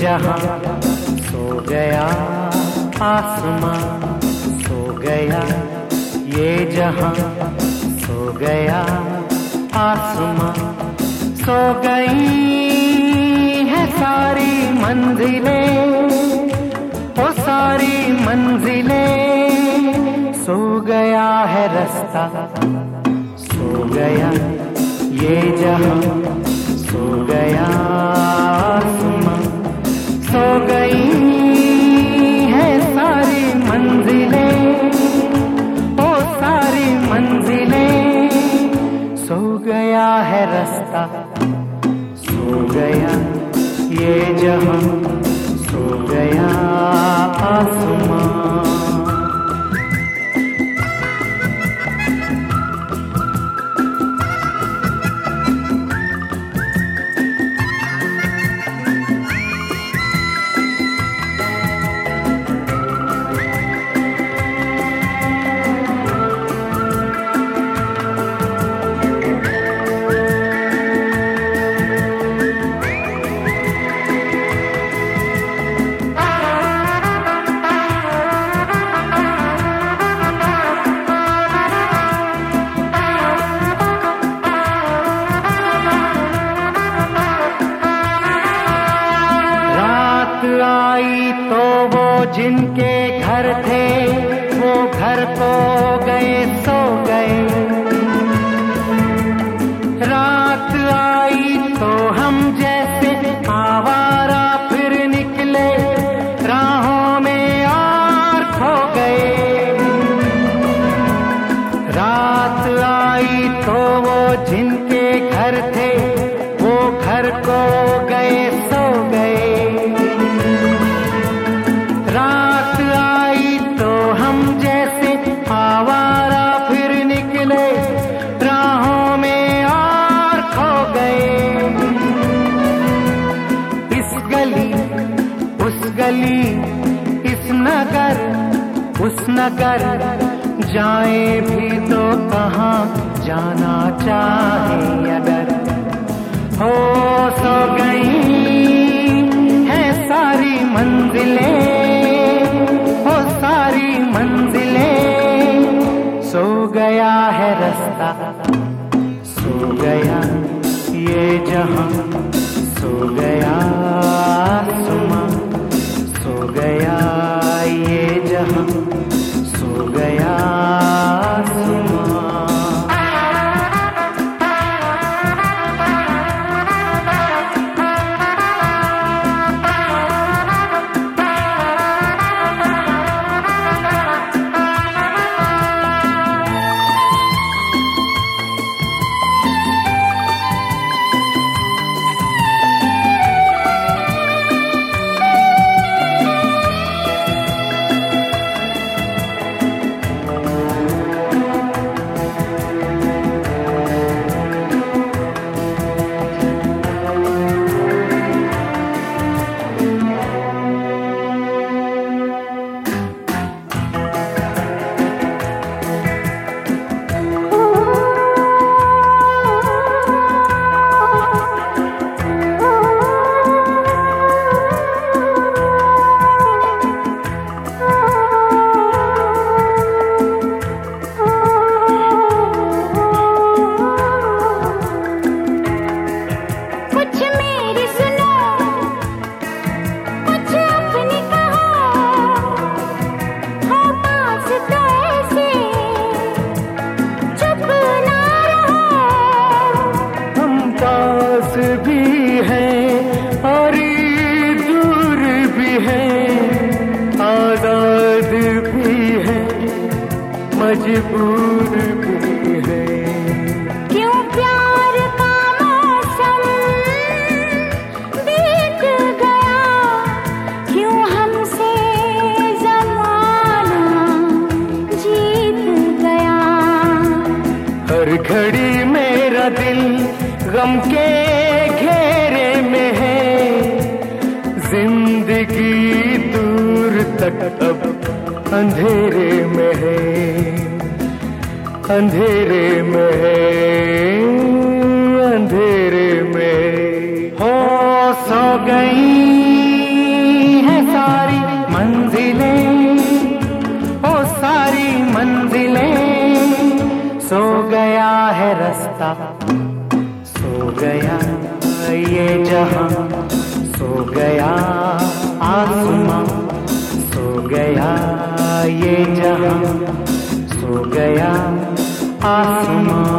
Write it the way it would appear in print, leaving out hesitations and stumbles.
जहां सो गया, आसमां सो गया, ये जहां सो गया, आसमां सो गई है सारी मंजिलें, वो सारी मंजिलें, सो गया है रास्ता, सो गया ये जहां, सो गया आसमां, सो गई है सारी मंजिलें, ओ सारी मंजिलें, सो गया है रास्ता, सो गया ये जहां, सो गया आसमां। आई तो वो जिनके घर थे, वो घर को गए सो गए, रात आई तो हम जैसे आवारा फिर निकले, राहों में और खो गए, रात आई तो वो जिनके घर थे, वो घर को गए सो गए, रात आई तो हम जैसे आवारा फिर निकले, राहों में और खो गए, इस गली उस गली, इस नगर उस नगर, जाए भी तो कहाँ जाना चाहे अगर, हो सो गई है सारी मंजिलें, सारी मंजिलें, सो गया है रास्ता, सो गया ये जहां, सो गया आसमां, सो गया ये जहां, सो गया आसमां। भी है और दूर भी है, आजाद भी है, मजबूर भी है, क्यों प्यार का मौसम बीत गया, क्यों हमसे ज़माना जीत गया, हर घड़ी मेरा दिल गम के घेरे में है, जिंदगी दूर तक अब अंधेरे में है, अंधेरे में है, अंधेरे में हो, सो गई सो गया है रास्ता, सो गया ये जहां, सो गया आसमां, सो गया ये जहां, सो गया आसमां।